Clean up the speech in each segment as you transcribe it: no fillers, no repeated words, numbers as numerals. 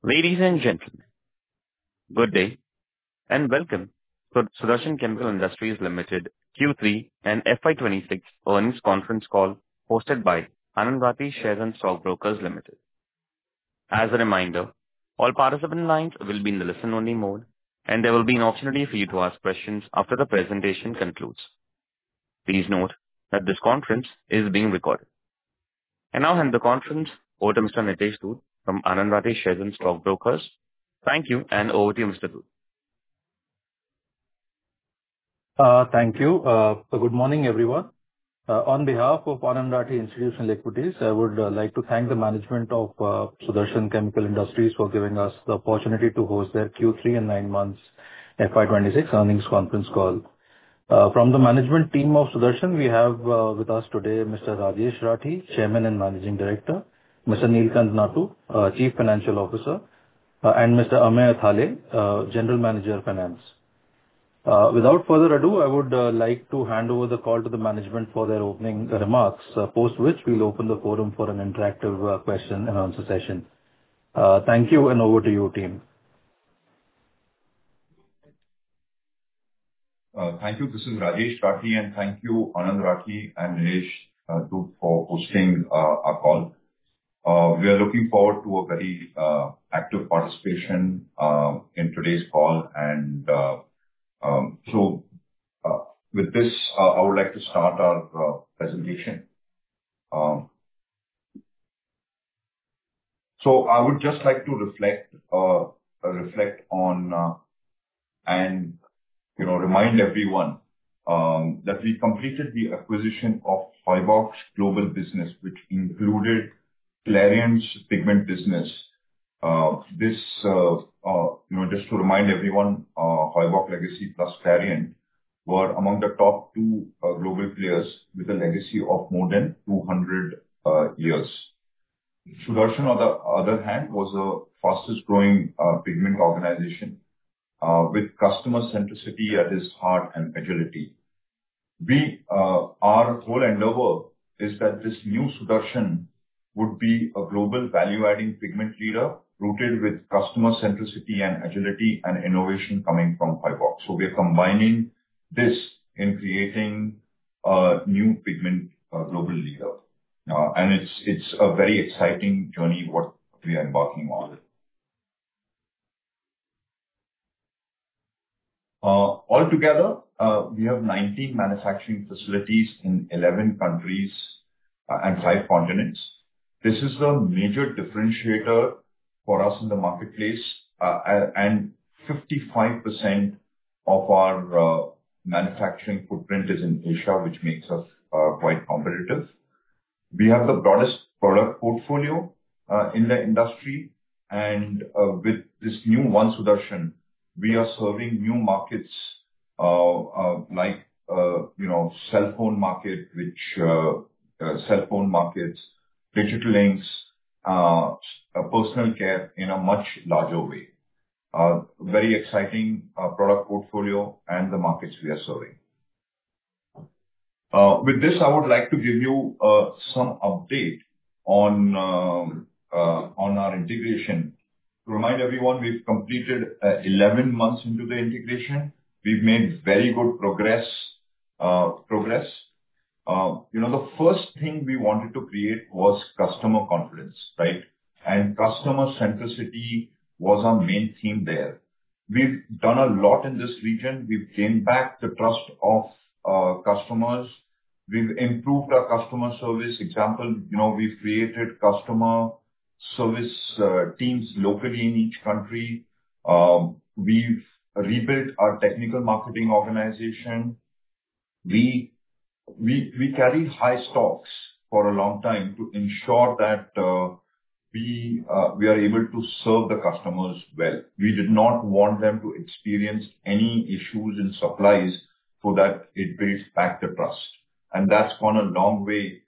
Ladies and gentlemen, good day and welcome to Sudarshan Chemical Industries Limited Q3 and FY26 earnings conference call hosted by Anand Rathi Shares and Stock Brokers Limited. As a reminder, all participant lines will be in the listen-only mode, and there will be an opportunity for you to ask questions after the presentation concludes. Please note that this conference is being recorded. And now hand the conference over to Mr. Nitesh Dhoot from Anand Rathi Shares and Stock Brokers. Thank you, and over to you, Mr. Dhoot. Thank you. Good morning, everyone. On behalf of Anand Rathi Institutional Equities, I would like to thank the management of Sudarshan Chemical Industries for giving us the opportunity to host their Q3 and 9 months FY26 earnings conference call. From the management team of Sudarshan, we have with us today Mr. Rajesh Rathi, Chairman and Managing Director, Mr. Neelkanth Natu, Chief Financial Officer, and Mr. Amey Athale, General Manager Finance. Without further ado, I would like to hand over the call to the management for their opening remarks, post which we'll open the forum for an interactive question and answer session. Thank you, and over to you, team. Thank you. This is Rajesh Rathi, and thank you, Anand Rathi and Nilesh Dhoot, for hosting our call. We are looking forward to a very active participation in today's call. And so with this, I would like to start our presentation. So I would just like to reflect on and remind everyone that we completed the acquisition of Heubach Global business, which included Clariant's pigment business. This, just to remind everyone, Heubach Legacy plus Clariant were among the top two global players with a legacy of more than 200 years. Sudarshan, on the other hand, was the fastest growing pigment organization with customer centricity at its heart and agility. Our whole endeavor is that this new Sudarshan would be a global value-adding pigment leader rooted with customer centricity and agility and innovation coming from Heubach. So we are combining this in creating a new pigment global leader. And it's a very exciting journey what we are embarking on. Altogether, we have 19 manufacturing facilities in 11 countries and 5 continents. This is a major differentiator for us in the marketplace, and 55% of our manufacturing footprint is in Asia, which makes us quite competitive. We have the broadest product portfolio in the industry, and with this new One Sudarshan, we are serving new markets like cell phone market, cell phone markets, digital inks, personal care in a much larger way. Very exciting product portfolio and the markets we are serving. With this, I would like to give you some update on our integration. To remind everyone, we've completed 11 months into the integration. We've made very good progress. The first thing we wanted to create was customer confidence, right? And customer centricity was our main theme there. We've done a lot in this region. We've gained back the trust of customers. We've improved our customer service. Example, we've created customer service teams locally in each country. We've rebuilt our technical marketing organization. We carried high stocks for a long time to ensure that we are able to serve the customers well. We did not want them to experience any issues in supplies so that it builds back the trust. And that's gone a long way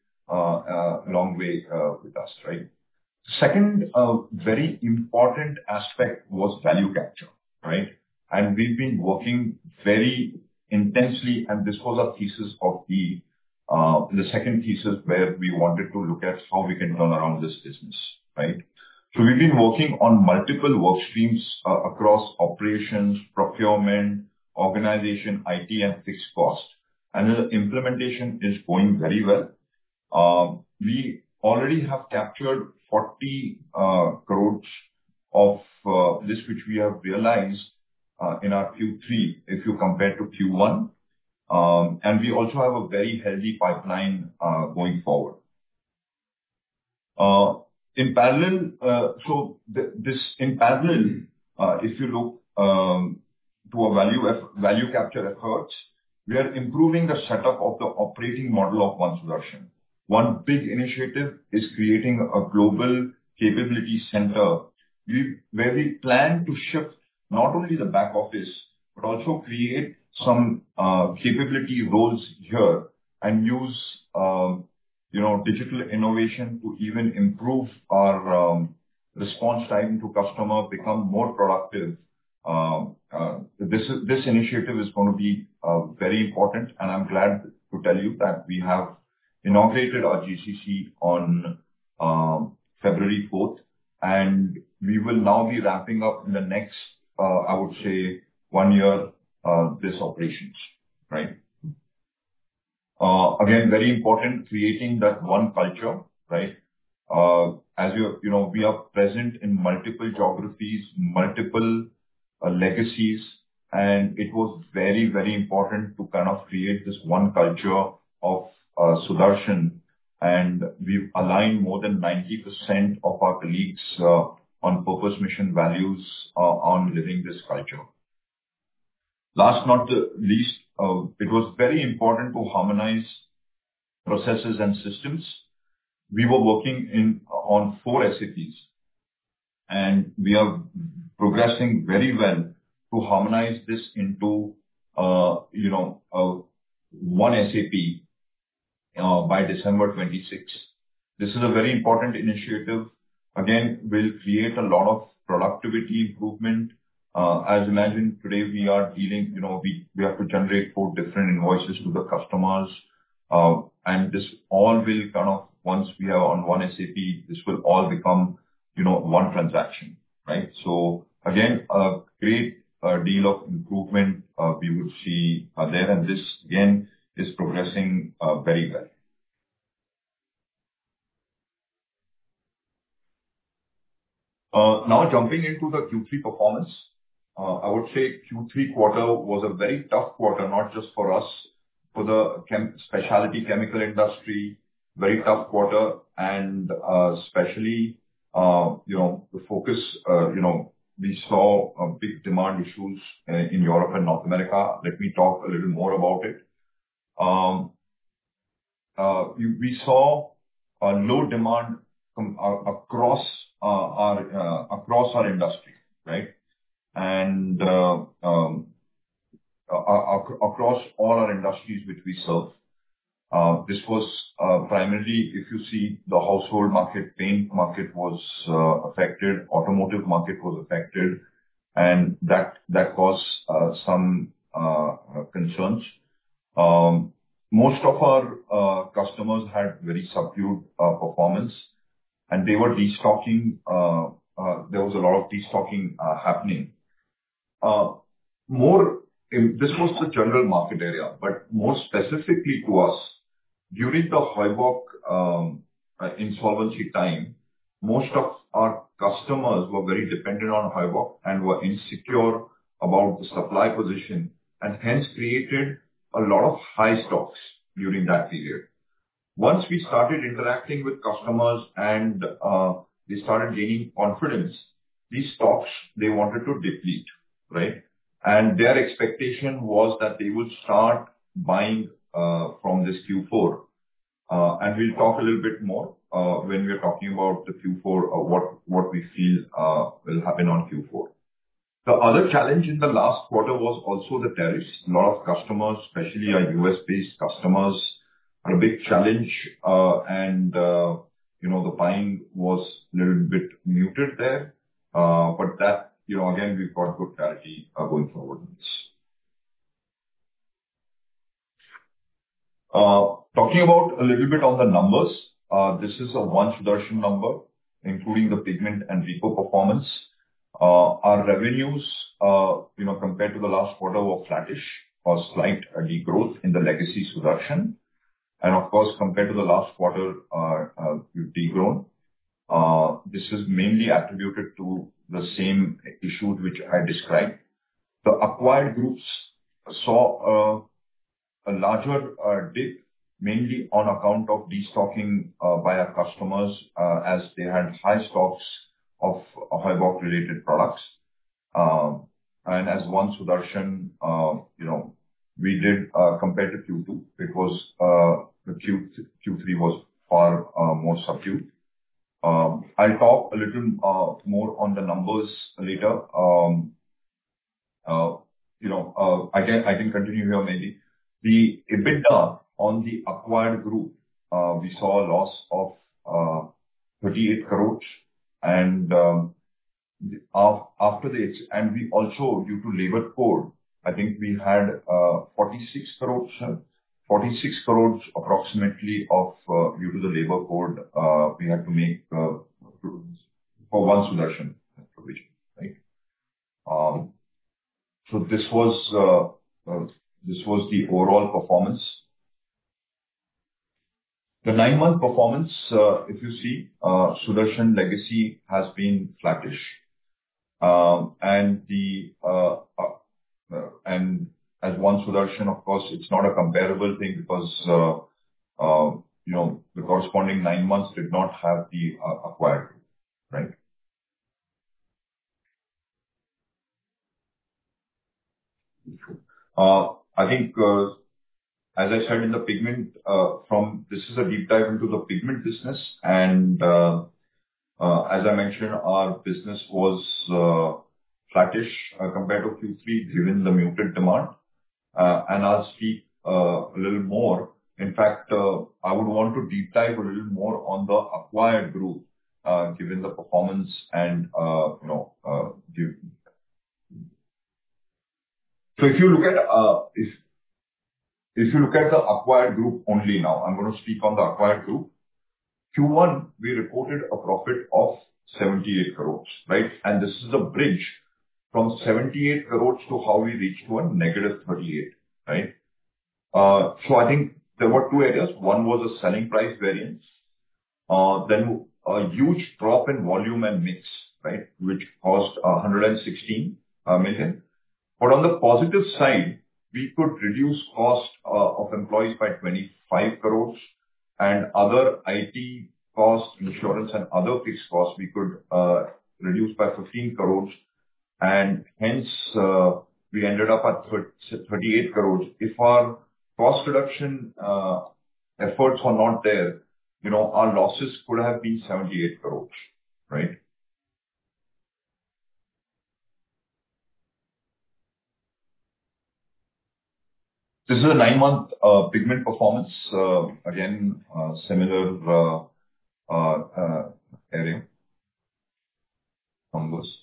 with us, right? Second, very important aspect was value capture, right? And we've been working very intensely, and this was our thesis of the second thesis where we wanted to look at how we can turn around this business, right? So we've been working on multiple work streams across operations, procurement, organization, IT, and fixed cost. And the implementation is going very well. We already have captured 40 crores of this, which we have realized in our Q3 if you compare to Q1. And we also have a very healthy pipeline going forward. In parallel, if you look to a value capture efforts, we are improving the setup of the operating model of One Sudarshan. One big initiative is creating a global capability center where we plan to shift not only the back office, but also create some capability roles here and use digital innovation to even improve our response time to customer, become more productive. This initiative is going to be very important, and I'm glad to tell you that we have inaugurated our GCC on February 4th, and we will now be wrapping up in the next, I would say, 1 year, this operations, right? Again, very important, creating that one culture, right? As we are present in multiple geographies, multiple legacies, and it was very, very important to kind of create this one culture of Sudarshan, and we've aligned more than 90% of our colleagues on purpose, mission, values on living this culture. Last not the least, it was very important to harmonize processes and systems. We were working on 4 SAPs, and we are progressing very well to harmonize this into one SAP by December 26. This is a very important initiative. Again, will create a lot of productivity improvement. As imagined today, we are dealing, we have to generate 4 different invoices to the customers. And this all will kind of, once we are on one SAP, this will all become, one transaction, right? So again, a great deal of improvement we would see there. And this again is progressing very well. Now jumping into the Q3 performance, I would say Q3 quarter was a very tough quarter, not just for us, for the specialty chemical industry, very tough quarter, and especially, the focus, we saw big demand issues in Europe and North America. Let me talk a little more about it. We saw a low demand across our industry, right? And across all our industries which we serve. This was primarily, if you see the household market, paint market was affected, automotive market was affected, and that caused some concerns. Most of our customers had very subdued performance, and they were destocking. There was a lot of destocking happening. This was the general market area, but more specifically to us, during the Heubach insolvency time, most of our customers were very dependent on Heubach and were insecure about the supply position, and hence created a lot of high stocks during that period. Once we started interacting with customers and they started gaining confidence, these stocks, they wanted to deplete, right? And their expectation was that they would start buying from this Q4. And we'll talk a little bit more when we're talking about the Q4, what we feel will happen on Q4. The other challenge in the last quarter was also the tariffs. A lot of customers, especially our US-based customers, had a big challenge, and the buying was a little bit muted there. But that, again, we've got good clarity going forward on this. Talking about a little bit on the numbers, this is a One Sudarshan number. including the pigment and RECO performance. Our revenues, compared to the last quarter, were flattish or slight degrowth in the legacy Sudarshan. And of course, compared to the last quarter, we've degrown. This is mainly attributed to the same issues which I described. The acquired groups saw a larger dip, mainly on account of destocking by our customers as they had high stocks of Heubock-related products. And as One Sudarshan, we did compared to Q2, it was the Q3 was far more subdued. I'll talk a little more on the numbers later. I can continue here maybe. The EBITDA on the acquired group, we saw a loss of 38 crores. And after this, and we also, due to labor code, I think we had 46 crores approximately of due to the labor code we had to make for One Sudarshan provision, right? So this was the overall performance. The 9-month performance, if you see, Sudarshan legacy has been flattish, and as One Sudarshan, of course, it's not a comparable thing because the corresponding 9 months did not have the acquired group, right? I think, as I said in the pigment, this is a deep dive into the pigment business, and as I mentioned, our business was flattish compared to Q3, given the muted demand. And I'll speak a little more. In fact, I would want to deep dive a little more on the acquired group, given the performance and So if you look at the acquired group only now, I'm going to speak on the acquired group. Q1, we reported a profit of 78 crores, right? And this is a bridge from 78 crores to how we reached to a negative 38, right? So I think there were two areas. One was a selling price variance, then a huge drop in volume and mix, right, which cost 116 million. But on the positive side, we could reduce cost of employees by 25 crores and other IT costs, insurance, and other fixed costs we could reduce by 15 crores. And hence, we ended up at 38 crores. If our cost reduction efforts were not there, our losses could have been 78 crores, right? This is a 9-month pigment performance. Again, similar area numbers.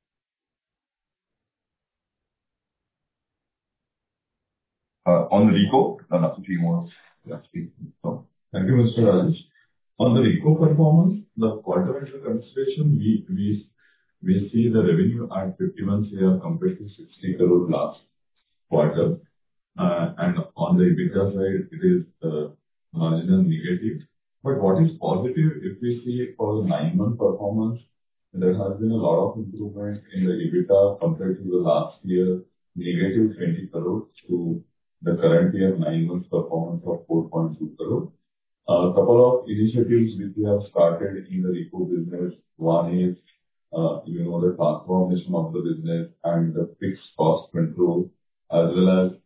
On the RECO, nothing more to speak. So, thank you, Mr. Rajesh. On the RECO performance, the quarter under consideration, we see the revenue at 51 crore compared to 60 crore last quarter. And on the EBITDA side, it is marginal negative. But what is positive, if we see for the 9-month performance, there has been a lot of improvement in the EBITDA compared to the last year, negative 20 crores to the current year 9-month performance of 4.2 crore. A couple of initiatives which we have started in the RECO business. One is, the transformation of the business and the fixed cost control, as well as,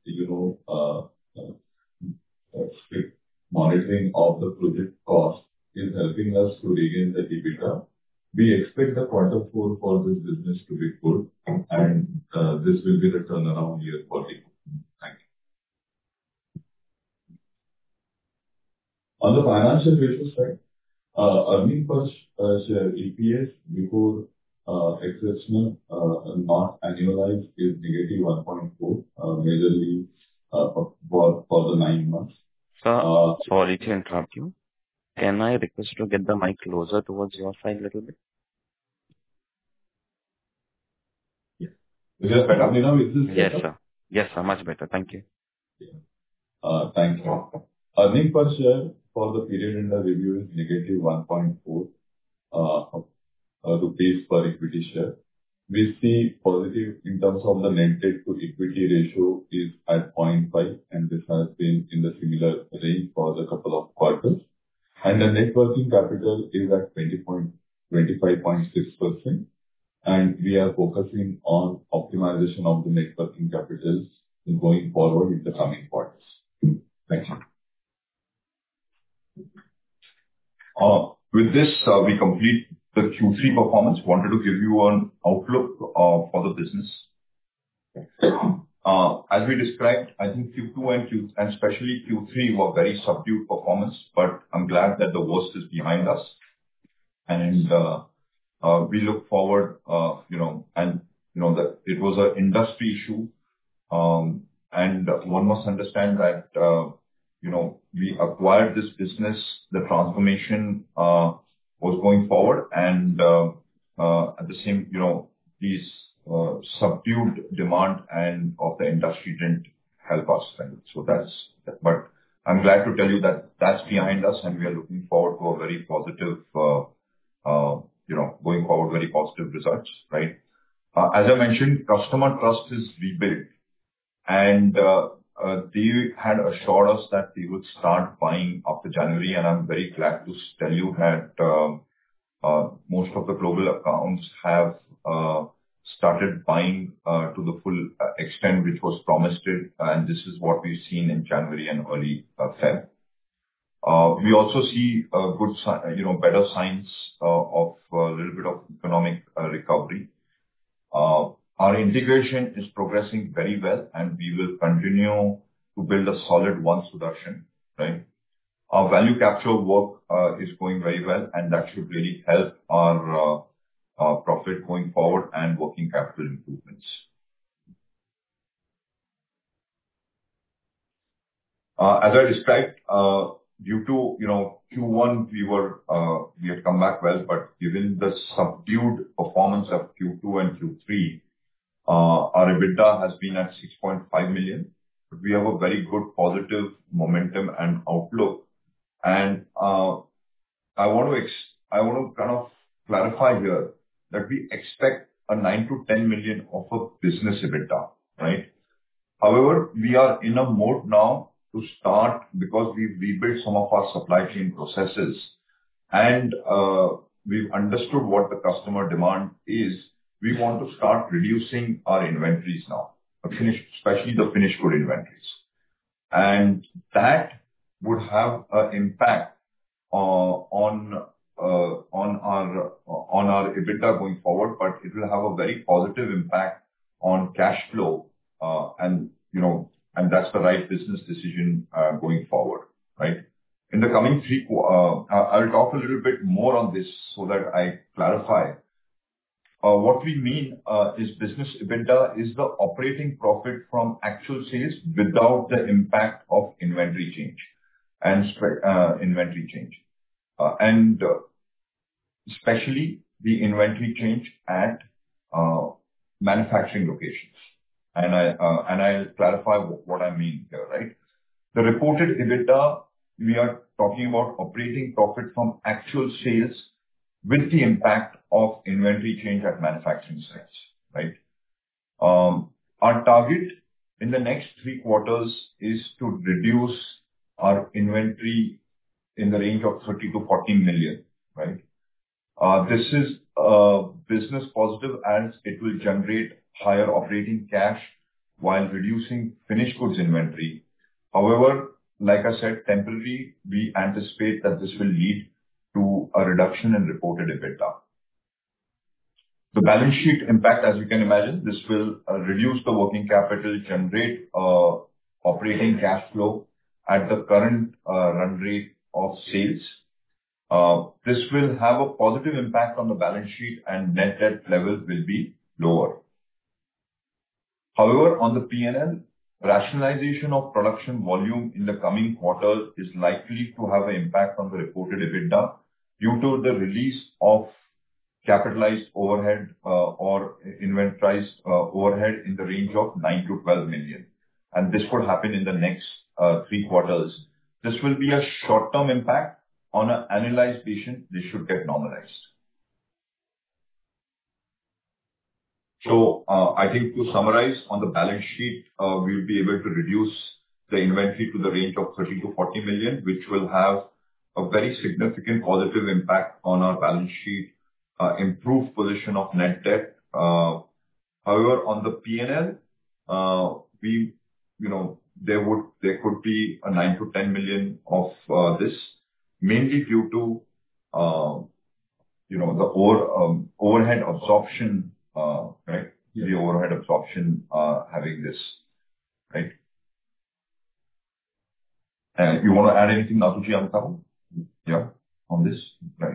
strict monitoring of the project cost is helping us to regain the EBITDA. We expect the quarter 4 for this business to be good, and this will be the turnaround year for RECO. Thank you. On the financial basis side, earning per share EPS before exceptional not annualized is negative 1.4, majorly for the 9 months. Sir, sorry to interrupt you. Can I request you to get the mic closer towards your side a little bit? Is it better? Now, is this Yes, better? sir. Yes, sir. Much better. Thank you. Thank you. Earnings per share for the period under review is negative 1.4 rupees per equity share. We see positive in terms of the net debt to equity ratio is at 0.5, and this has been in the similar range for the couple of quarters. And the net working capital is at 25.6%, and we are focusing on optimization of the net working capital going forward in the coming quarters. Thank you. With this, we complete the Q3 performance. Wanted to give you an outlook for the business. As we described, I think Q2 and especially Q3 were very subdued performance, but I'm glad that the worst is behind us. And we look forward, that it was an industry issue. And one must understand that, we acquired this business, the transformation was going forward, and at the same, these subdued demand and of the industry didn't help us. And so but I'm glad to tell you that that's behind us, and we are looking forward to a very positive, going forward, very positive results, right? As I mentioned, customer trust is rebuilt, and they had assured us that they would start buying after January, and I'm very glad to tell you that most of the global accounts have started buying to the full extent which was promised, and this is what we've seen in January and early Feb. We also see better signs of a little bit of economic recovery. Our integration is progressing very well, and we will continue to build a solid One Sudarshan, right? Our value capture work is going very well, and that should really help our profit going forward and working capital improvements. As I described, due to Q1, we had come back well, but given the subdued performance of Q2 and Q3, our EBITDA has been at 6.5 million. But we have a very good positive momentum and outlook, and I want to kind of clarify here that we expect a 9 to 10 million of a business EBITDA, right? However, we are in a mode now to start, because we've rebuilt some of our supply chain processes, and we've understood what the customer demand is. We want to start reducing our inventories now, especially the finished good inventories. And that would have an impact on our EBITDA going forward, but it will have a very positive impact on cash flow, and that's the right business decision going forward, right? In the coming I'll talk a little bit more on this so that I clarify. What we mean is business EBITDA is the operating profit from actual sales without the impact of inventory change and especially the inventory change at manufacturing locations. And I'll clarify what I mean here, right? The reported EBITDA, we are talking about operating profit from actual sales with the impact of inventory change at manufacturing sites, right? Our target in the next 3 quarters is to reduce our inventory in the range of 30 to 40 million, right? This is business positive as it will generate higher operating cash while reducing finished goods inventory. However, like I said, temporarily, we anticipate that this will lead to a reduction in reported EBITDA. The balance sheet impact, as you can imagine, this will reduce the working capital, generate operating cash flow at the current run rate of sales. This will have a positive impact on the balance sheet, and net debt levels will be lower. However, on the P&L, Rationalization of production volume in the coming quarter is likely to have an impact on the reported EBITDA due to the release of capitalized overhead or inventorized overhead in the range of 9 to 12 million. And this could happen in the next 3 quarters. This will be a short-term impact. On an annualized basis, this should get normalized. So I think to summarize, on the balance sheet, we'll be able to reduce the inventory to the range of 30 to 40 million, which will have a very significant positive impact on our balance sheet, improved position of net debt. However, on the P&L, there could be a 9 to 10 million of this, mainly due to the overhead absorption, right? The overhead absorption having this, right? You want to add anything, Natuji, Amitabh? Yeah, on this, right?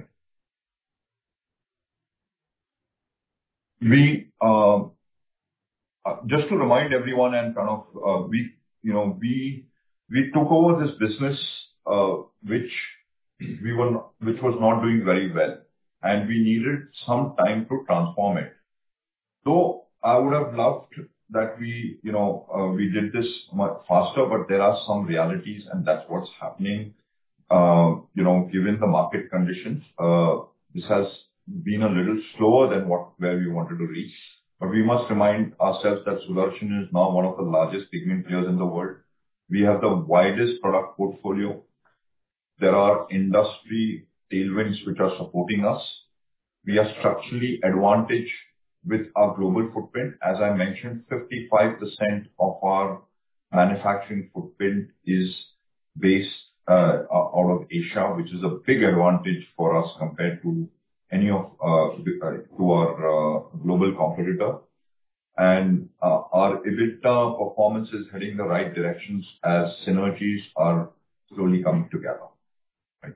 We just to remind everyone and kind of we took over this business which was not doing very well, and we needed some time to transform it. So I would have loved that we did this much faster, but there are some realities, and that's what's happening. Given the market conditions, this has been a little slower than where we wanted to reach. But we must remind ourselves that Sudarshan is now one of the largest pigment players in the world. We have the widest product portfolio. There are industry tailwinds which are supporting us. We are structurally advantaged with our global footprint. As I mentioned, 55% of our manufacturing footprint is based out of Asia, which is a big advantage for us compared to any of our global competitor. And our EBITDA performance is heading the right directions as synergies are slowly coming together. Right?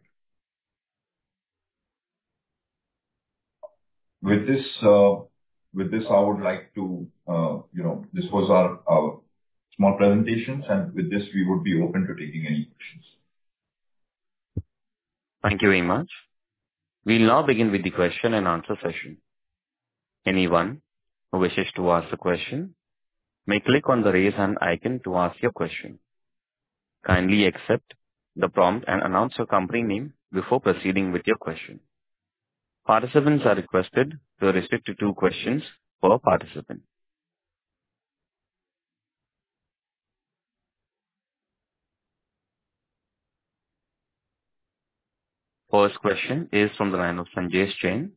With this, I would like to, this was our small presentations, and with this, we would be open to taking any questions. Thank you very much. We'll now begin with the question and answer session. Anyone who wishes to ask a question may click on the raise hand icon to ask your question. Kindly accept the prompt and announce your company name before proceeding with your question. Participants are requested to restrict to 2 questions per participant. First question is from the line of Sanjesh Jain.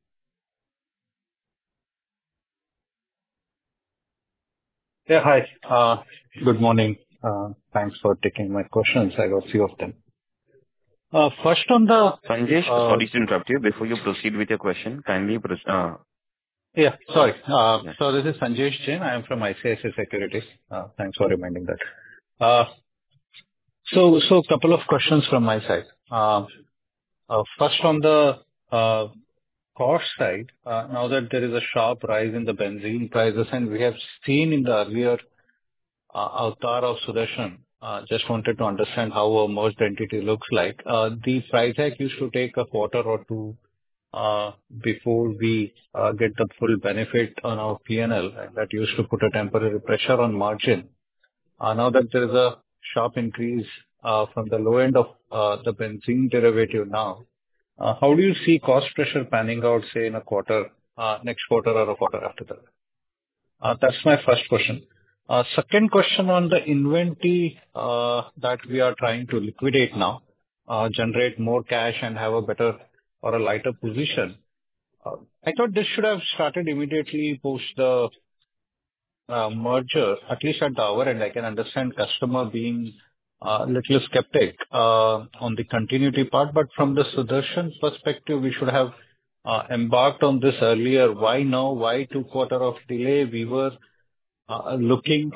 Yeah, hi. Good morning. Thanks for taking my questions. I got a few of them. First on the... Sanjesh, sorry to interrupt you. Before you proceed with your question, kindly... Yeah, sorry. So this is Sanjesh Jain. I am from ICICI Securities. Thanks for reminding that. So a couple of questions from my side. First on the cost side, now that there is a sharp rise in the benzene prices, and we have seen in the earlier avatar of Sudarshan, just wanted to understand how a merged entity looks like. The price hike used to take a quarter or 2 before we get the full benefit on our P&L, and that used to put a temporary pressure on margin. Now that there is a sharp increase from the low end of the benzene derivative now, how do you see cost pressure panning out, say, in a quarter, next quarter or a quarter after that? That's my first question. Second question on the inventory that we are trying to liquidate now, generate more cash and have a better or a lighter position. I thought this should have started immediately post the merger, at least at our end. I can understand customer being a little skeptic on the continuity part, but from the Sudarshan perspective, we should have embarked on this earlier. Why now? Why 2 quarters of delay? We were looking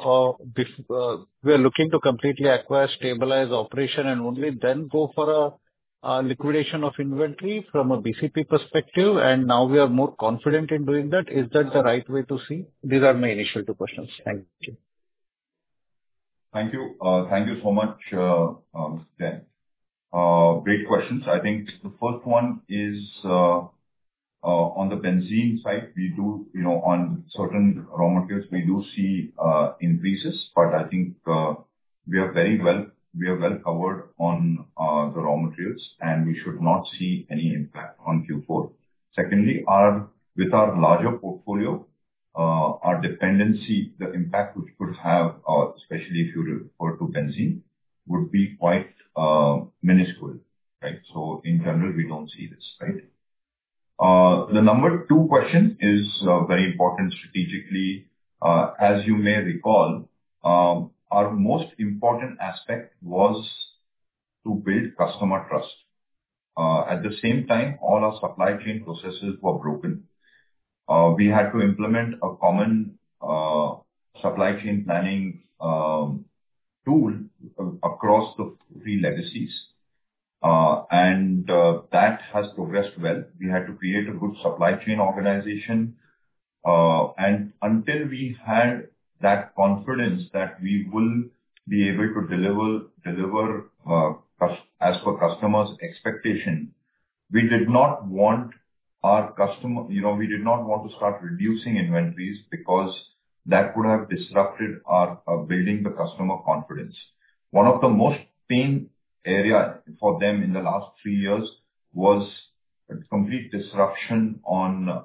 to completely acquire, stabilize operation, and only then go for a liquidation of inventory from a BCP perspective. And now we are more confident in doing that. Is that the right way to see? These are my initial 2 questions. Thank you. Thank you. Thank you so much, Jen. Great questions. I think the first one is on the benzene side. We do, on certain raw materials, we do see increases, but I think we are well covered on the raw materials, and we should not see any impact on Q4. Secondly, with our larger portfolio, our dependency, the impact which could have, especially if you refer to benzene, would be quite minuscule, right? So in general, we don't see this, right? The number two question is very important strategically. As you may recall, our most important aspect was to build customer trust. At the same time, all our supply chain processes were broken. We had to implement a common supply chain planning tool across the three legacies. And that has progressed well. We had to create a good supply chain organization. And until we had that confidence that we will be able to deliver as per customers' expectation, we did not want we did not want to start reducing inventories because that would have disrupted our building the customer confidence. One of the most pain area for them in the last 3 years was a complete disruption on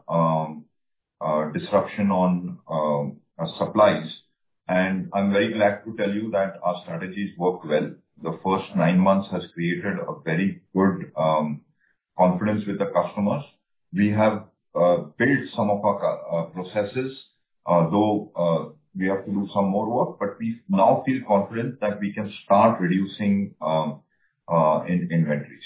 supplies. And I'm very glad to tell you that our strategies worked well. The first 9 months has created a very good confidence with the customers. We have built some of our processes, though we have to do some more work, but we now feel confident that we can start reducing in inventories.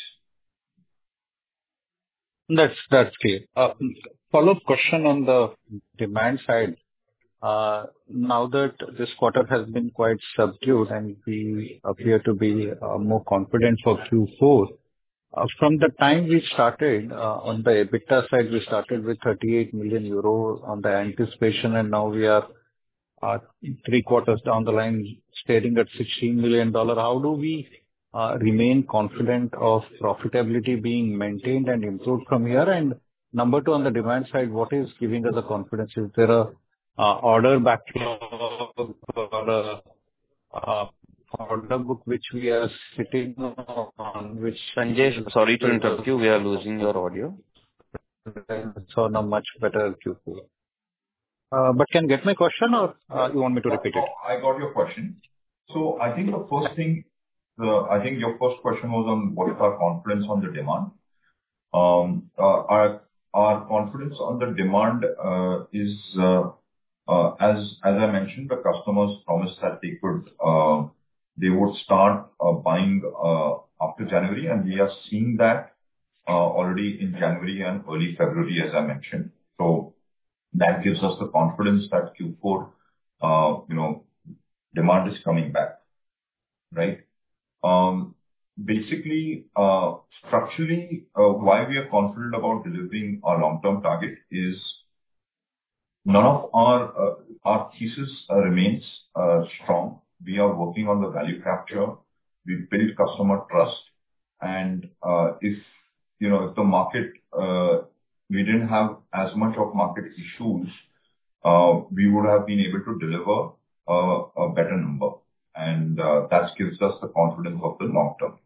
That's clear. Follow-up question on the demand side. Now that this quarter has been quite subdued and we appear to be more confident for Q4, from the time we started on the EBITDA side, we started with 38 million euro on the anticipation, and now we are 3 quarters down the line staring at $16 million. How do we remain confident of profitability being maintained and improved from here? And number two, on the demand side, what is giving us the confidence? Is there a order backlog or a order book which we are sitting on, which... Sanjay, sorry to interrupt you. We are losing your audio. So now much better Q4. But can you get my question or you want me to repeat it? I got your question. So I think the first thing, I think your first question was on what is our confidence on the demand. Our confidence on the demand is, as I mentioned, the customers promised that they would start buying after January, and we are seeing that already in January and early February, as I mentioned. So that gives us the confidence that Q4, demand is coming back, right? Basically, structurally, why we are confident about delivering our long-term target is none of our thesis remains strong. We are working on the value capture. We build customer trust. And if the market, we didn't have as much of market issues, we would have been able to deliver a better number. And that gives us the confidence of the long term.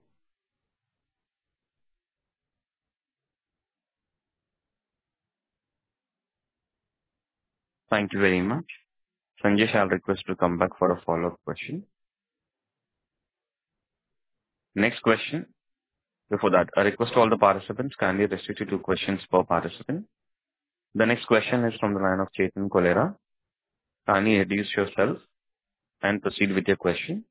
Thank you very much. Sanjay, I'll request to come back for a follow-up question. Next question. Before that, I request all the participants kindly restrict to 2 questions per participant. The next question is from the line of Chetan Cholera. Kindly introduce yourself and proceed with your question.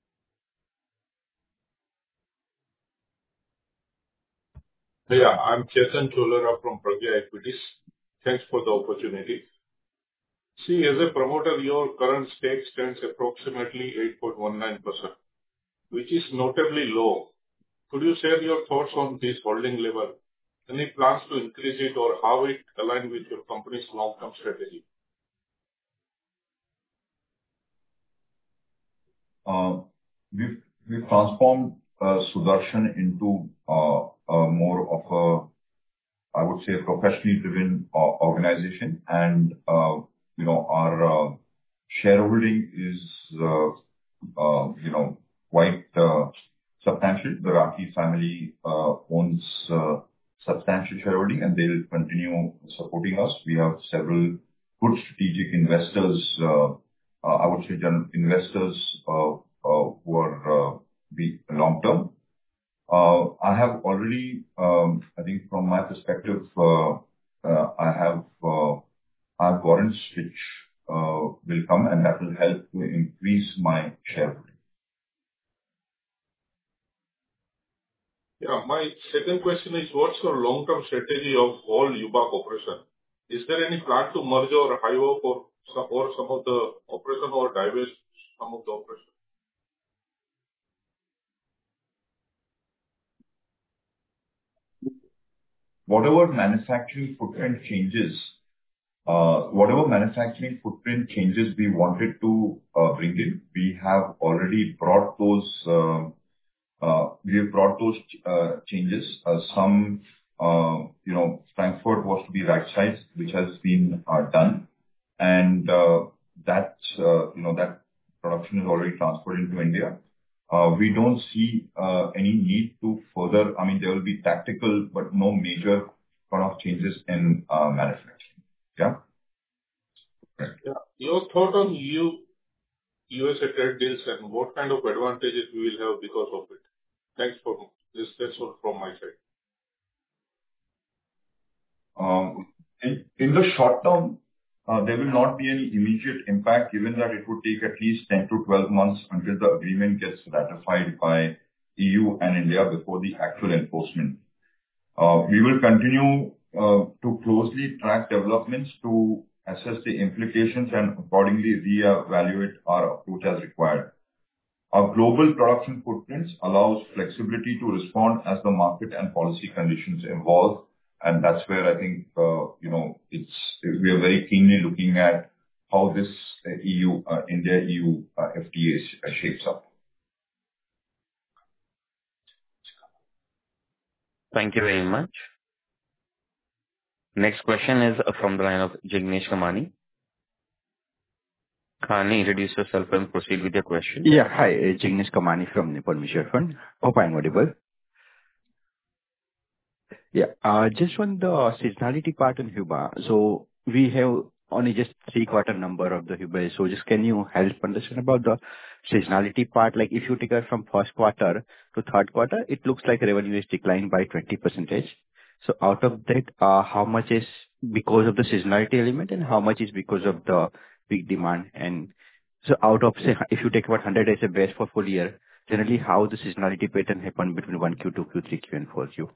Yeah, I'm Chetan Cholera from Pragya Equities. Thanks for the opportunity. See, as a promoter, your current stake stands approximately 8.19%, which is notably low. Could you share your thoughts on this holding level? Any plans to increase it or how it aligns with your company's long-term strategy? we've transformed Sudarshan into more of a, I would say, a professionally driven organization. And, our shareholding is, quite substantial. The Rathi family owns substantial shareholding, and they'll continue supporting us. We have several good strategic investors, I would say, investors who are long term. I have already, I think from my perspective, I have warrants which will come, and that will help to increase my shareholding. Yeah. My second question is, what's your long-term strategy of all UBAQ operation? Is there any plan to merge or hive off or some of the operation or divest some of the operation? Whatever manufacturing footprint changes we wanted to bring in, we have already brought those. We have brought those changes. Some, Frankfurt was to be right-sized, which has been done. And that production is already transferred into India. We don't see any need to further. I mean, there will be tactical, but no major kind of changes in manufacturing. Yeah. Yeah. Your thought on USA trade deals and what kind of advantages we will have because of it? Thanks for this. That's all from my side. In the short term, there will not be any immediate impact, given that it would take at least 10 to 12 months until the agreement gets ratified by EU and India before the actual enforcement. We will continue to closely track developments to assess the implications and accordingly reevaluate our approach as required. Our global production footprints allows flexibility to respond as the market and policy conditions evolve. And that's where I think, we are very keenly looking at how this India-EU FTA shapes up. Thank you very much. Next question is from the line of Jignesh Kamani. Kindly introduce yourself and proceed with your question. Yeah. Hi, Jignesh Kamani from Nippon Mutual Fund. Hope I'm audible. Yeah. Just on the seasonality part in Huba. So we have only just 3-quarter number of the Huba. So just can you help understand about the seasonality part? Like if you take it from first quarter to third quarter, it looks like revenue is declined by 20%. So out of that, how much is because of the seasonality element and how much is because of the big demand? And so out of, say, if you take about 100 as a base for full year, generally how the seasonality pattern happen between 1Q, 2Q, 3Q, and 4Q?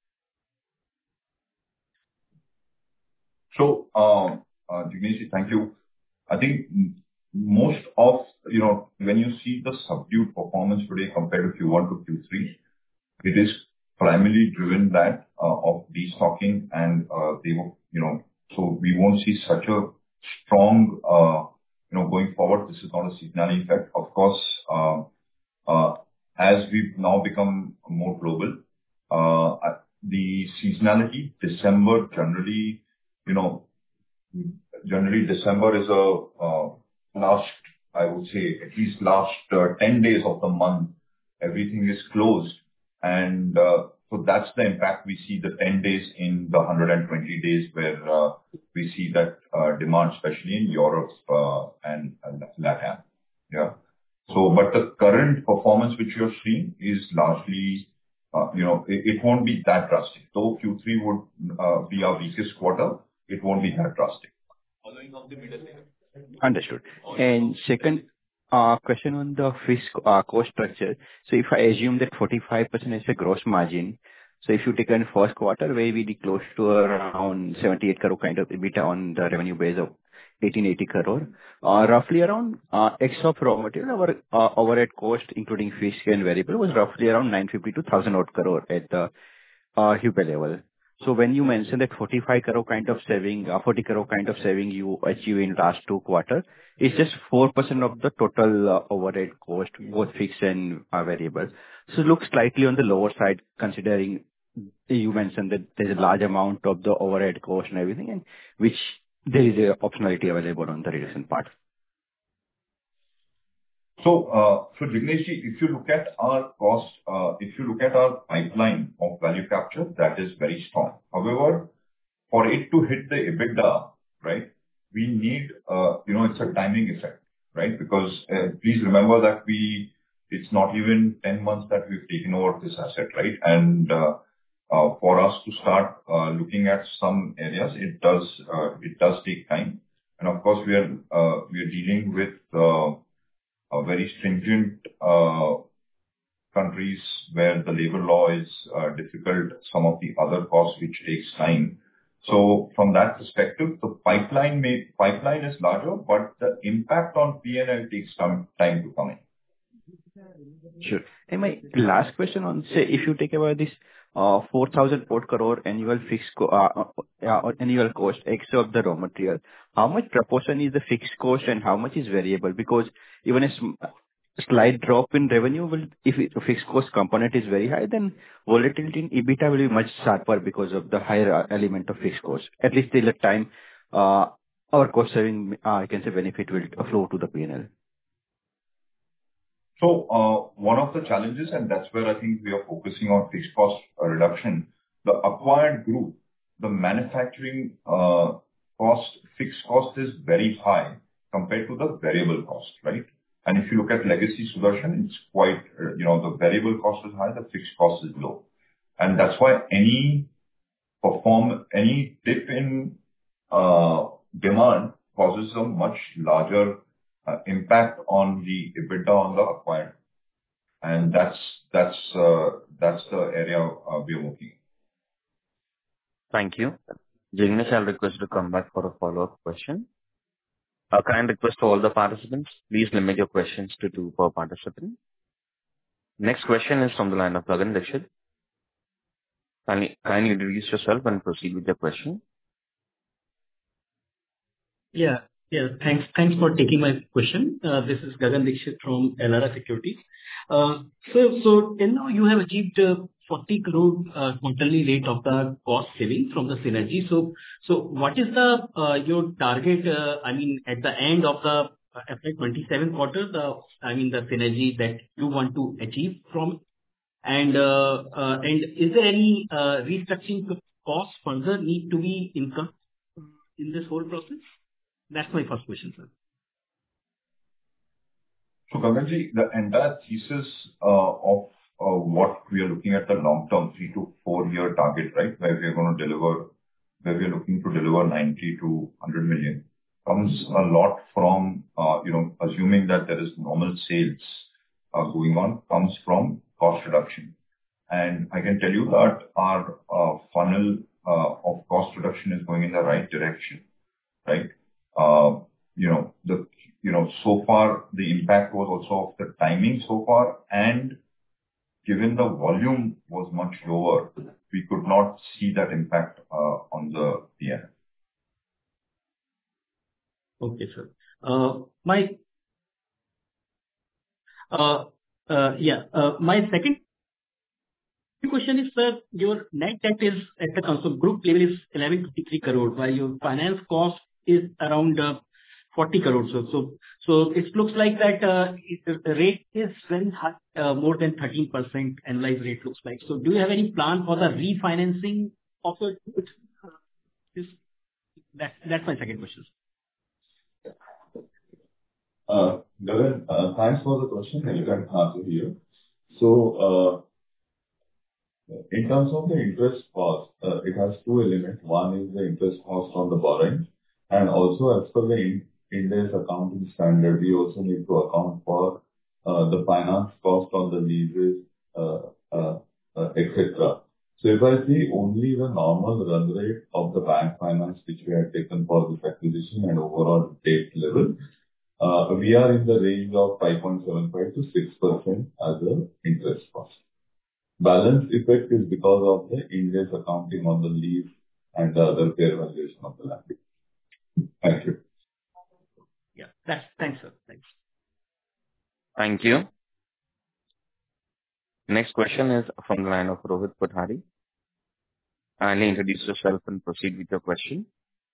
So, Jignesh, thank you. I think most of, when you see the subdued performance today compared to Q1 to Q3, it is primarily driven that of destocking and so we won't see such a strong, going forward. This is not a seasonality effect. Of course, as we've now become more global, the seasonality, December generally December is last, I would say, at least last 10 days of the month, everything is closed. And so that's the impact we see the 10 days in the 120 days where we see that demand, especially in Europe and LATAM. Yeah. So, but the current performance which you're seeing is largely, it won't be that drastic. Though Q3 would be our weakest quarter, it won't be that drastic. Understood. And second question on the fixed cost structure. So if I assume that 45% is a gross margin, so if you take in first quarter where we be close to around 78 crore kind of EBITDA on the revenue base of 1880 crore, roughly around X of raw material, our overhead cost, including fixed and variable, was roughly around 950 to 1,000 crore at the Huba level. So when you mentioned that 45 crore kind of saving, 40 crore kind of saving you achieve in last 2 quarters, it's just 4% of the total overhead cost, both fixed and variable. So it looks slightly on the lower side, considering you mentioned that there's a large amount of the overhead cost and everything, and which there is a optionality available on the reduction part. So, Jignesh, if you look at our cost, if you look at our pipeline of value capture, that is very strong. However, for it to hit the EBITDA, right, we need, it's a timing effect, right? Because, please remember that it's not even 10 months that we've taken over this asset, right? And, for us to start, looking at some areas, it does take time. And of course, we are dealing with, a very stringent, countries where the labor law is, difficult, some of the other costs which takes time. So from that perspective, the pipeline is larger, but the impact on P&L takes some time to come in. Sure. And my last question on, say, if you take about this 4,000 crore annual fixed annual cost, extra of the raw material, how much proportion is the fixed cost and how much is variable? Because even a slight drop in revenue will, if the fixed cost component is very high, then volatility in EBITDA will be much sharper because of the higher element of fixed cost. At least till the time our cost saving, I can say, benefit will flow to the P&L. So, one of the challenges, and that's where I think we are focusing on fixed cost reduction, the acquired group, the manufacturing fixed cost is very high compared to the variable cost, right? And if you look at legacy Sudarshan, it's quite, the variable cost is high, the fixed cost is low. And that's why any dip in demand causes a much larger impact on the EBITDA on the acquired. And that's the area we are working. Thank you. Jignesh, I'll request you to come back for a follow-up question. A kind request to all the participants, please limit your questions to 2 per participant. Next question is from the line of Gagan Dixit. Kindly introduce yourself and proceed with your question. Yeah. Thanks for taking my question. This is Gagan Dixit from Elara Securities. So till now you have achieved 40 crore quarterly rate of the cost saving from the synergy. So what is your target, at the end of the FY 27 quarter, the synergy that you want to achieve from? And is there any restructuring costs further need to be incurred in this whole process? That's my first question, sir. So, Gaganji, the entire thesis of what we are looking at the long-term 3 to 4 year target, right, where we are looking to deliver 90 to 100 million, comes a lot from, assuming that there is normal sales going on, comes from cost reduction. And I can tell you that our funnel of cost reduction is going in the right direction, right? So far the impact was also of the timing so far, and given the volume was much lower, we could not see that impact on the P&L. Okay, sir. My second question is, sir, your net debt is at the consolidated group level is 1153 crore, while your finance cost is around 40 crore. So it looks like that the rate is very high, more than 13% annualized rate looks like. So do you have any plan for the refinancing of it? That's my second question. Gagan, thanks for the question. I can answer here. So, in terms of the interest cost, it has 2 elements. One is the interest cost on the borrowing, and also as per the Ind AS accounting standard, we also need to account for the finance cost on the leases, etc. So if I see only the normal run rate of the bank finance which we had taken for this acquisition and overall debt level, we are in the range of 5.75 to 6% as an interest cost. Balance effect is because of the Ind AS accounting on the lease and the other fair valuation of the land. Thank you. Yeah. Thanks, sir. Thanks. Thank you. Next question is from the line of Rohit Kothari. Kindly introduce yourself and proceed with your question.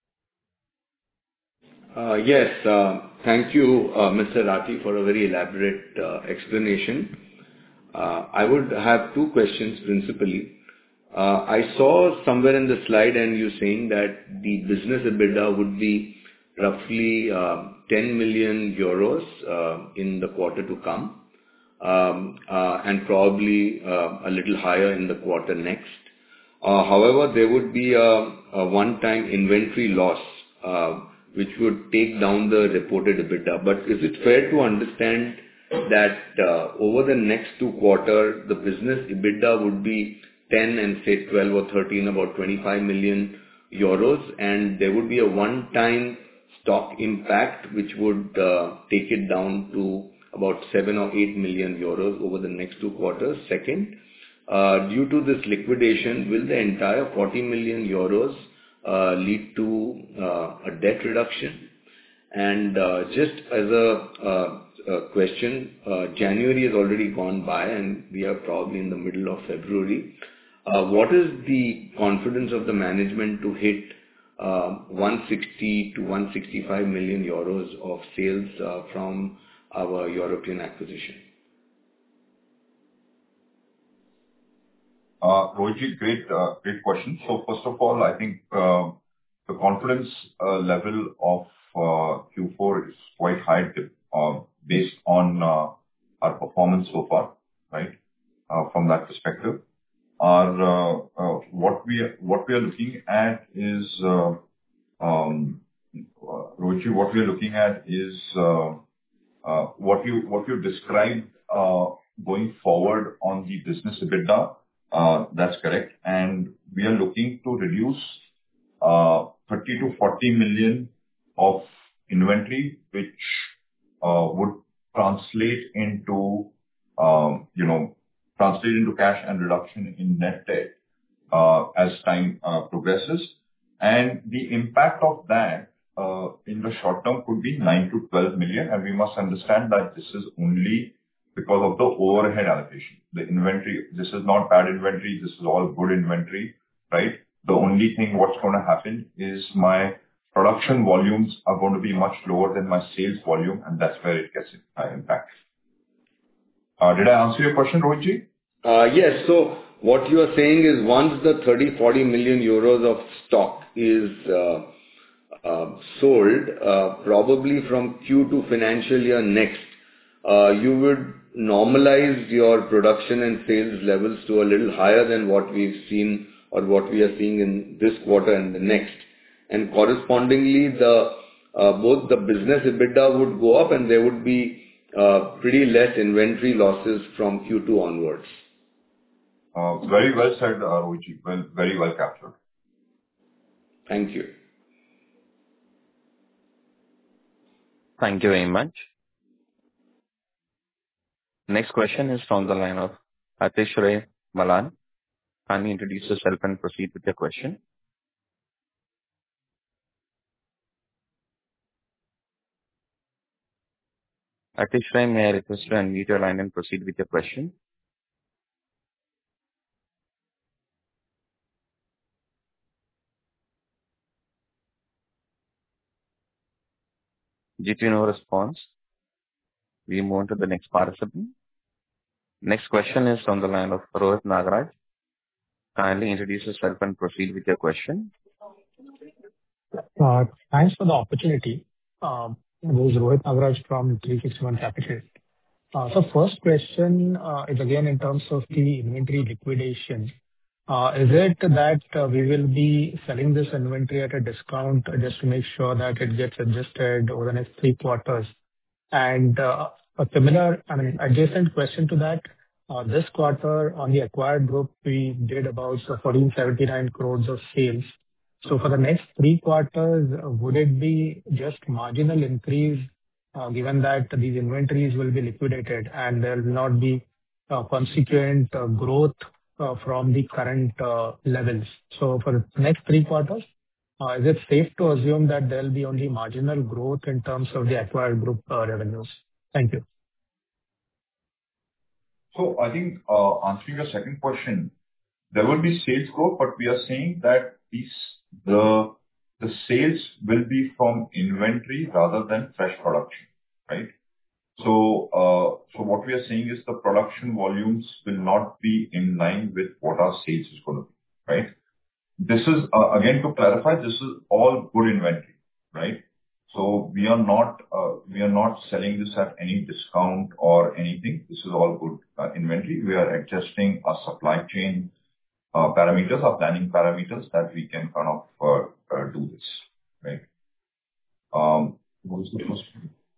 Yes. Thank you, Mr. Rathi, for a very elaborate explanation. I would have two questions principally. I saw somewhere in the slide and you saying that the business EBITDA would be roughly 10 million euros in the quarter to come, and probably a little higher in the quarter next. However, there would be a one-time inventory loss, which would take down the reported EBITDA. But is it fair to understand that over the next 2 quarters, the business EBITDA would be 10 and say 12 or 13, about 25 million euros, and there would be a one-time stock impact which would take it down to about 7 or 8 million euros over the next 2 quarters? Second, due to this liquidation, will the entire 40 million euros lead to a debt reduction? And just as a question, January has already gone by and we are probably in the middle of February. What is the confidence of the management to hit 160 to 165 million euros of sales from our European acquisition? Rohit, great question. So first of all, I think the confidence level of Q4 is quite high based on our performance so far, right? From that perspective, what we are looking at is Rohit, what we are looking at is what you described going forward on the business EBITDA. That's correct. And we are looking to reduce 30 to 40 million of inventory, which would translate into cash and reduction in net debt as time progresses. And the impact of that in the short term could be 9 to 12 million. And we must understand that this is only because of the overhead allocation. The inventory, this is not bad inventory. This is all good inventory, right? The only thing what's going to happen is my production volumes are going to be much lower than my sales volume, and that's where it gets impacted. Did I answer your question, Rohit? Yes. So what you are saying is once the 30-40 million euros of stock is sold, probably from Q2 financial year next, you would normalize your production and sales levels to a little higher than what we've seen or what we are seeing in this quarter and the next. And correspondingly, both the business EBITDA would go up and there would be pretty less inventory losses from Q2 onwards. Very well said, Rohit. Well, very well captured. Thank you. Thank you very much. Next question is from the line of Atish Ray Malan. Kindly introduce yourself and proceed with your question. Atish Ray, may I request you to unmute your line and proceed with your question? Due to no response, we move on to the next participant. Next question is from the line of Rohit Nagraj. Kindly introduce yourself and proceed with your question. Thanks for the opportunity. This is Rohit Nagraj from 361 Capital. So first question is again in terms of the inventory liquidation. Is it that we will be selling this inventory at a discount just to make sure that it gets adjusted over the next 3 quarters? And a similar, adjacent question to that, this quarter on the acquired group, we did about 1,479 crores of sales. So for the next 3 quarters, would it be just marginal increase given that these inventories will be liquidated and there will not be consequent growth from the current levels. So for the next 3 quarters, is it safe to assume that there'll be only marginal growth in terms of the acquired group revenues? Thank you. So I think, answering your second question, there will be sales growth, but we are saying that the sales will be from inventory rather than fresh production, right? So what we are saying is the production volumes will not be in line with what our sales is gonna be, right? This is, again, to clarify, this is all good inventory, right? So we are not selling this at any discount or anything. This is all good inventory. We are adjusting our supply chain parameters, our planning parameters, that we can kind of do this, right? What was the first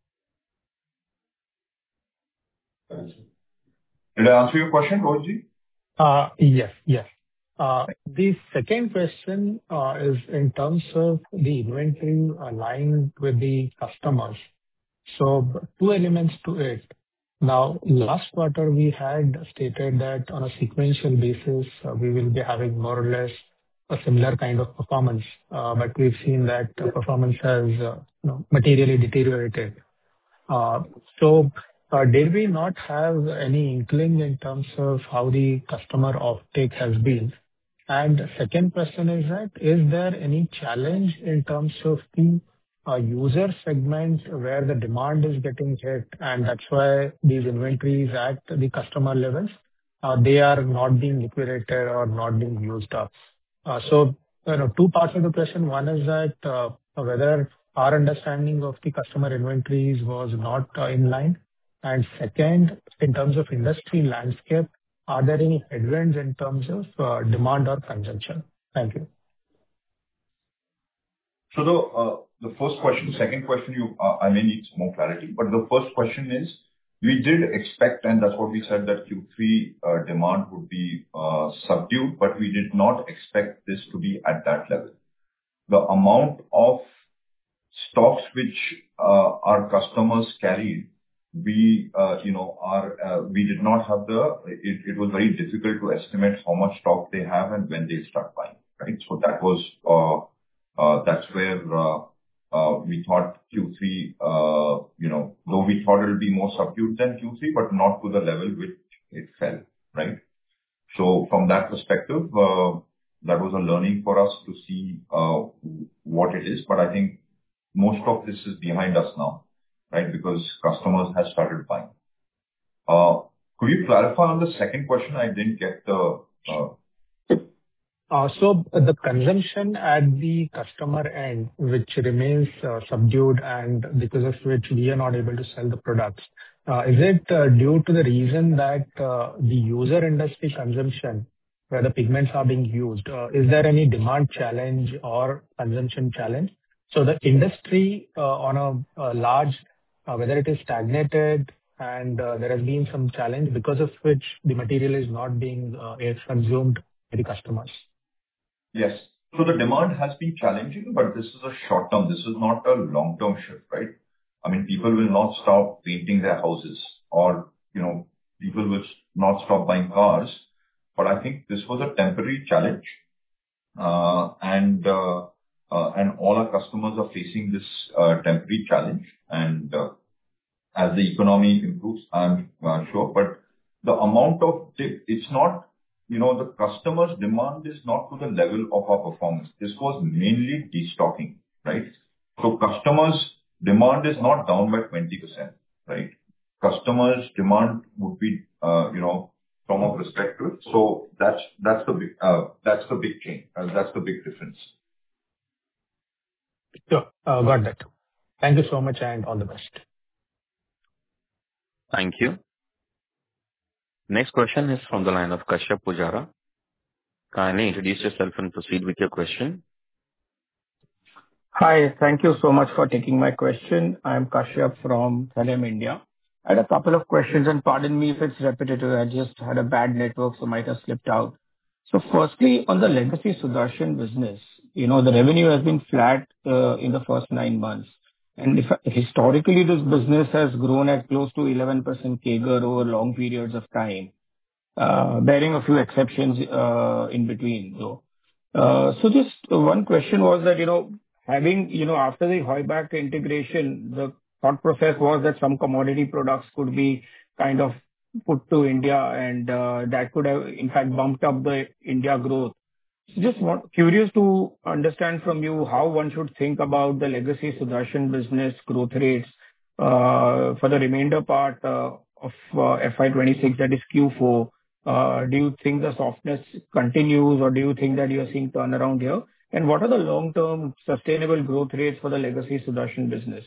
one? Did I answer your question, Rohit? Yes. The second question is in terms of the inventory aligned with the customers. So 2 elements to it. Now, last quarter, we had stated that on a sequential basis, we will be having more or less a similar kind of performance, but we've seen that performance has materially deteriorated. So, did we not have any inkling in terms of how the customer offtake has been? And second question is that, is there any challenge in terms of the user segment where the demand is getting hit, and that's why these inventories at the customer levels, they are not being liquidated or not being used up? So, 2 parts of the question. One is that, whether our understanding of the customer inventories was not in line. And second, in terms of industry landscape, are there any headwinds in terms of demand or consumption? Thank you. So the first question, second question, I may need more clarity, but the first question is, we did expect, and that's what we said, that Q3 demand would be subdued, but we did not expect this to be at that level. The amount of stocks which our customers carried, we did not have it was very difficult to estimate how much stock they have and when they start buying, right? So that was, that's where we thought Q3, though we thought it would be more subdued than Q3, but not to the level which it fell, right? So from that perspective, that was a learning for us to see what it is. But I think most of this is behind us now, right? Because customers have started buying. Could you clarify on the second question? I didn't get the... So the consumption at the customer end, which remains subdued, and because of which we are not able to sell the products, is it due to the reason that the user industry consumption, where the pigments are being used, is there any demand challenge or consumption challenge? So the industry on a large, whether it is stagnated and there has been some challenge because of which the material is not being consumed by the customers. Yes. So the demand has been challenging, but this is a short term. This is not a long-term shift, right? I mean, people will not stop painting their houses or, people will not stop buying cars. But I think this was a temporary challenge. And all our customers are facing this temporary challenge. And as the economy improves, I'm sure. But the amount of dip, it's not, the customer's demand is not to the level of our performance. This was mainly destocking, right? So customers' demand is not down by 20%, right? Customers' demand would be, from a perspective. So that's the big change. That's the big difference. Sure. Got that. Thank you so much, and all the best. Thank you. Next question is from the line of Kashyap Pujara. Kindly introduce yourself and proceed with your question. Hi, thank you so much for taking my question. I'm Kashyap from Theleme, India. I had a couple of questions, and pardon me if it's repetitive. I just had a bad network, so might have slipped out. So firstly, on the legacy Sudarshan business, the revenue has been flat in the first 9 months. And historically, this business has grown at close to 11% CAGR over long periods of time. bearing a few exceptions in between, though. So just one question was that, having, after the Heubach integration, the thought process was that some commodity products could be kind of put to India, and that could have, in fact, bumped up the India growth. So just curious to understand from you how one should think about the legacy Sudarshan business growth rates for the remainder part of FY26, that is Q4. Do you think the softness continues, or do you think that you're seeing turnaround here? And what are the long-term sustainable growth rates for the legacy Sudarshan business?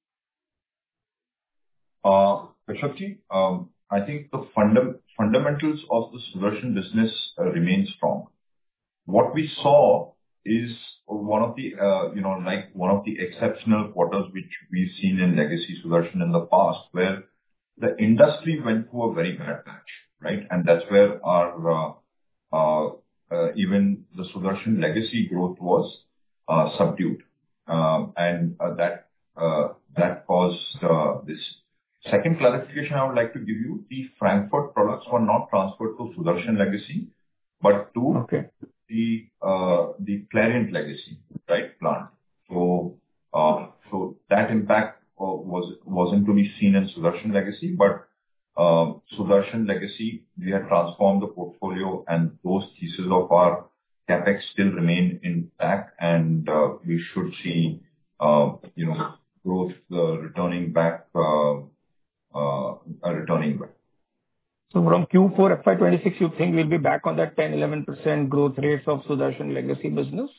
Kashyapji, I think the fundamentals of the Sudarshan business remain strong. What we saw is one of the exceptional quarters which we've seen in legacy Sudarshan in the past, where the industry went through a very bad patch, right? And that's where our even the Sudarshan legacy growth was subdued, and that caused this. Second clarification I would like to give you: the Frankfurt products were not transferred to Sudarshan legacy, but to the Clariant legacy, right, plant. So that impact wasn't to be seen in Sudarshan legacy, but Sudarshan legacy, we had transformed the portfolio, and those pieces of our capex still remain intact, and we should see growth returning back. So from Q4 FY26, you think we'll be back on that 10-11% growth rates of Sudarshan legacy business?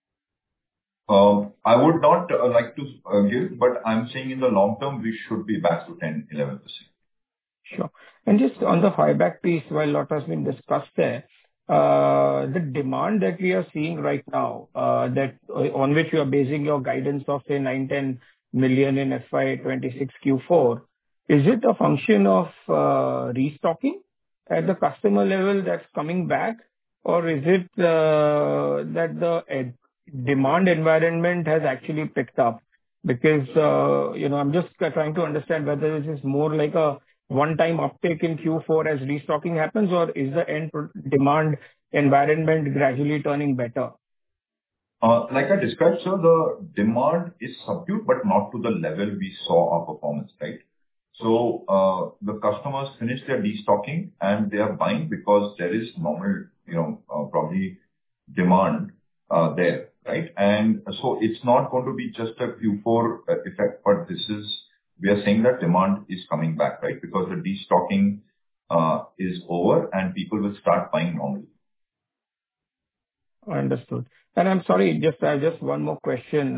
I would not like to give, but I'm saying in the long term, we should be back to 10-11%. Sure. And just on the Heubach piece, while a lot has been discussed there, the demand that we are seeing right now, that on which you are basing your guidance of, say, 9-10 million in FY26 Q4, is it a function of restocking at the customer level that's coming back, or is it that the demand environment has actually picked up? Because I'm just trying to understand whether this is more like a one-time uptake in Q4 as restocking happens, or is the end demand environment gradually turning better? Like I described, sir, the demand is subdued, but not to the level we saw our performance, right? So the customers finish their destocking, and they are buying because there is normal, probably demand there, right? And so it's not going to be just a Q4 effect, but we are saying that demand is coming back, right? Because the destocking is over, and people will start buying normally. Understood. And I'm sorry, just one more question.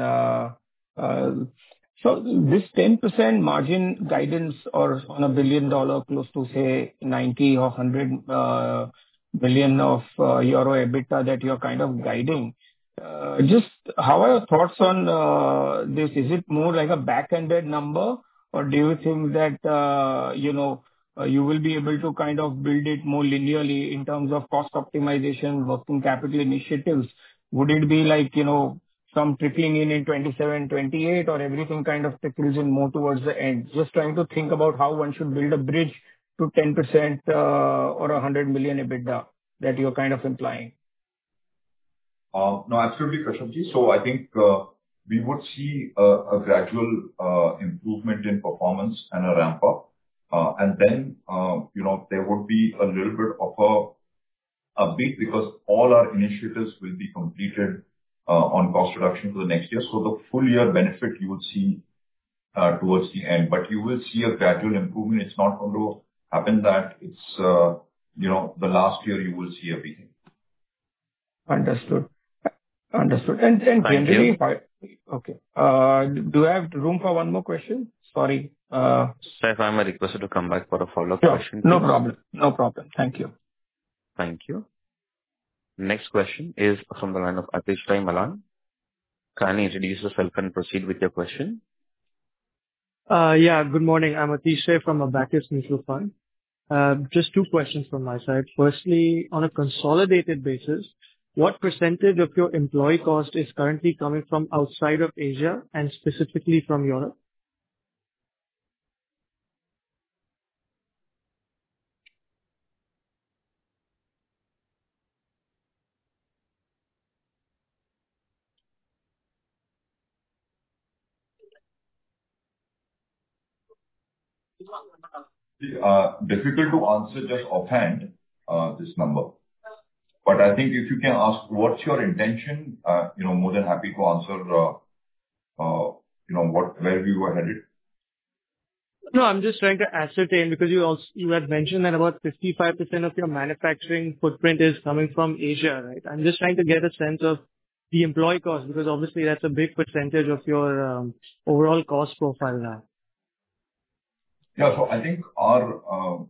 So this 10% margin guidance, or on $1 billion, close to, say, 90 or 100 million of euro EBITDA that you're kind of guiding, just how are your thoughts on this? Is it more like a back-ended number, or do you think that you will be able to kind of build it more linearly in terms of cost optimization, working capital initiatives? Would it be like some trickling in 27, 28, or everything kind of trickles in more towards the end? Just trying to think about how one should build a bridge to 10% or 100 million EBITDA that you're kind of implying. No, absolutely, Kashyapji. So I think we would see a gradual improvement in performance and a ramp up. And then, there would be a little bit of a beat, because all our initiatives will be completed on cost reduction for the next year. So the full year benefit you would see towards the end, but you will see a gradual improvement. It's not going to happen that it's, the last year you will see everything. Understood. And generally, okay. Do I have room for one more question? Sorry. Sir, if I'm requested to come back for a follow-up question. No problem. No problem. Thank you. Thank you. Next question is from the line of Atish Rai Malan. Kindly introduce yourself and proceed with your question. Yeah, good morning. I'm Atish Rai from Abakkus Mutual Fund. Just two questions from my side. Firstly, on a consolidated basis, what percentage of your employee cost is currently coming from outside of Asia and specifically from Europe? Difficult to answer just offhand, this number. But I think if you can ask what's your intention, more than happy to answer, where we were headed. No, I'm just trying to ascertain because you had mentioned that about 55% of your manufacturing footprint is coming from Asia, right? I'm just trying to get a sense of the employee cost, because obviously that's a big percentage of your overall cost profile now. Yeah. So I think our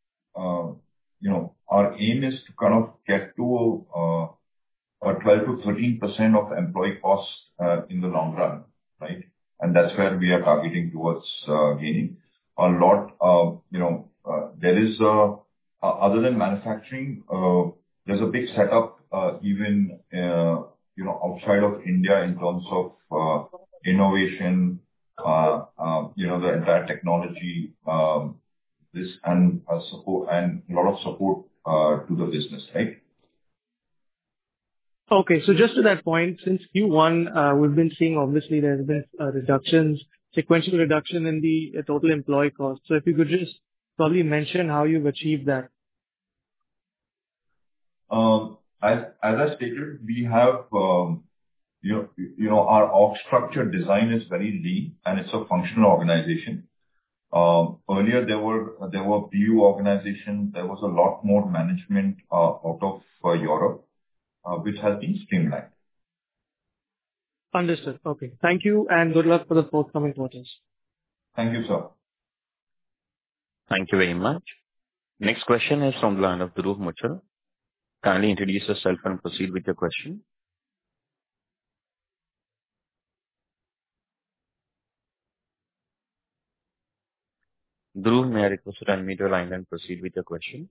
aim is to kind of get to a 12 to 13% of employee costs in the long run, right? And that's where we are targeting towards gaining a lot. There is other than manufacturing, there's a big setup even outside of India in terms of innovation, the entire technology, this and support and a lot of support to the business, right? Okay. So just to that point, since Q1, we've been seeing obviously there's been sequential reduction in the total employee cost. So if you could just probably mention how you've achieved that. As I stated, we have, our org structure design is very lean and it's a functional organization. Earlier there were BU organizations. There was a lot more management out of Europe, which has been streamlined. Understood. Okay. Thank you and good luck for the forthcoming quarters. Thank you, sir. Thank you very much. Next question is from the line of Dhruv Muchal. Kindly introduce yourself and proceed with your question. Dhruv, may I request you to unmute your line and proceed with your question?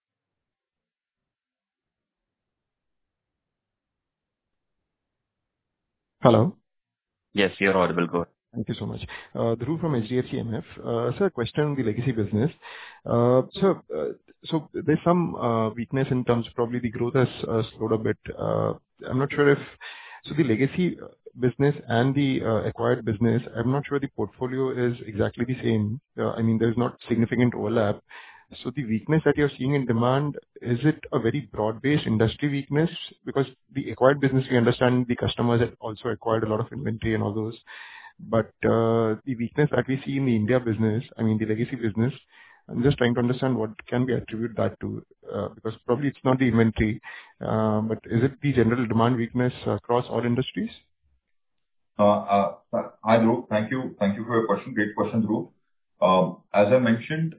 Hello. Yes, you're audible. Go ahead. Thank you so much. Dhruv from HDFC MF. Sir, question on the legacy business. So there's some weakness in terms of probably the growth has slowed a bit. I'm not sure if the legacy business and the acquired business, I'm not sure the portfolio is exactly the same. I mean, there's not significant overlap. So the weakness that you're seeing in demand, is it a very broad-based industry weakness? Because the acquired business, we understand the customers have also acquired a lot of inventory and all those. But the weakness that we see in the India business, I mean, the legacy business, I'm just trying to understand what can we attribute that to, because probably it's not the inventory, but is it the general demand weakness across all industries? Hi, Dhruv. Thank you for your question. Great question, Dhruv. As I mentioned,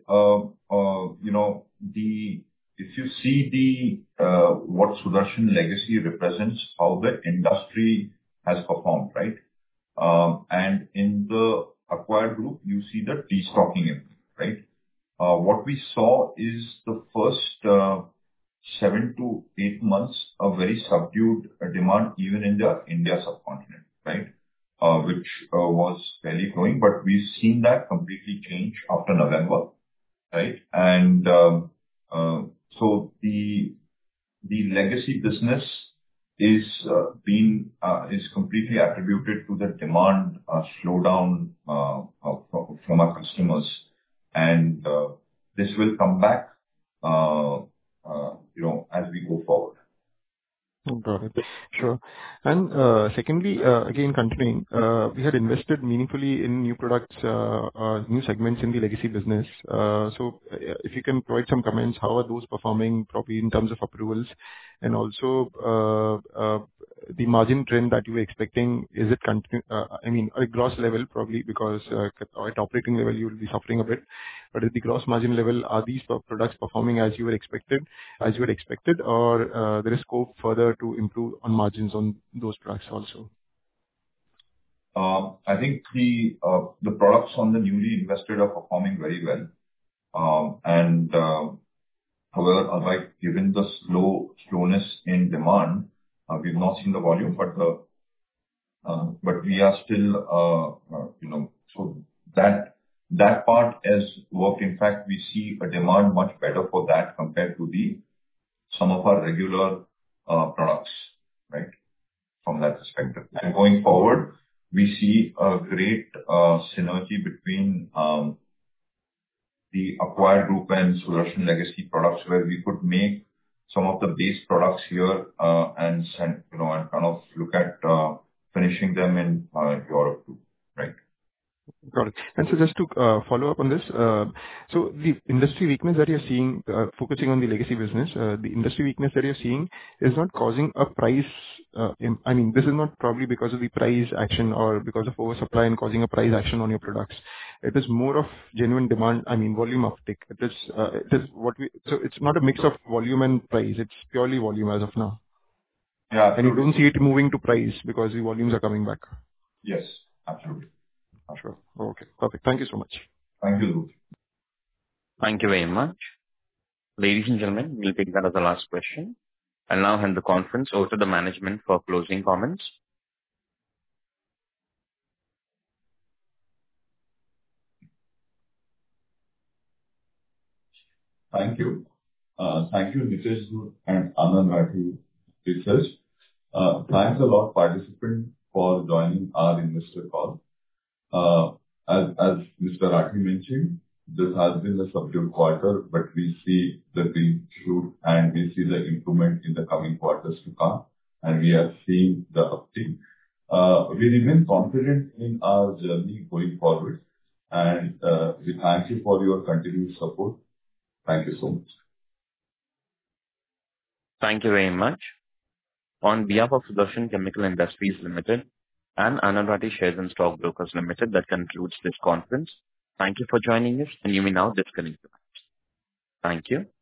if you see what Sudarshan Legacy represents, how the industry has performed, right? And in the acquired group, you see the destocking impact, right? What we saw is the first 7 to 8 months of very subdued demand, even in the India subcontinent, right? Which was fairly growing, but we've seen that completely change after November, right? And so the legacy business is completely attributed to the demand slowdown from our customers, and this will come back, as we go forward. Got it. Sure. And secondly, again, continuing, we had invested meaningfully in new products, new segments in the legacy business. So if you can provide some comments, how are those performing probably in terms of approvals? And also the margin trend that you were expecting, is it I mean, at gross level probably, because at operating level you will be suffering a bit. But at the gross margin level, are these products performing as you had expected, or there is scope further to improve on margins on those products also? I think the products on the newly invested are performing very well. And however, given the slowness in demand, we've not seen the volume, but we are still, so that part has worked. In fact, we see a demand much better for that compared to some of our regular products, right? From that perspective. And going forward, we see a great synergy between the acquired group and Sudarshan legacy products, where we could make some of the base products here, and send, and kind of look at finishing them in Europe too, right? Got it. And so just to follow up on this, so the industry weakness that you're seeing, focusing on the legacy business, the industry weakness that you're seeing is not causing a price, I mean, this is not probably because of the price action or because of oversupply and causing a price action on your products. It is more of genuine demand, I mean, volume uptake. It is what we... So it's not a mix of volume and price, it's purely volume as of now. Yeah. And you don't see it moving to price because the volumes are coming back. Yes, absolutely. Sure. Okay, perfect. Thank you so much. Thank you, Dhruv. Thank you very much. Ladies and gentlemen, we'll take that as the last question. I'll now hand the conference over to the management for closing comments. Thank you. Thank you, Nitesh and Anand Rathi Research. Thanks a lot, participants, for joining our investor call. As Mr. Rathi mentioned, this has been a subdued quarter, but we see the green shoot and we see the improvement in the coming quarters to come, and we are seeing the uptick. We remain confident in our journey going forward, and we thank you for your continued support. Thank you so much. Thank you very much. On behalf of Sudarshan Chemical Industries Limited and Anand Rathi Shares and Stock Brokers Limited, that concludes this conference. Thank you for joining us, and you may now disconnect. Thank you.